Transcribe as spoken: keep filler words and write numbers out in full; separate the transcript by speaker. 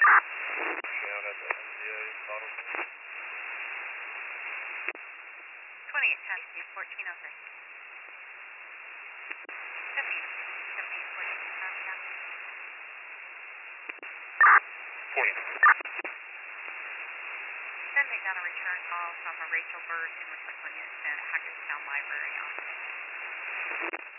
Speaker 1: Down at the M C A bottle.
Speaker 2: twenty-eight ten, fourteen oh three. Fifteen, fifteen, fourteen, down.
Speaker 1: Fourteen.
Speaker 2: Sending down a return call from a Rachel Bird in Recycling Unit at Hackettstown Library on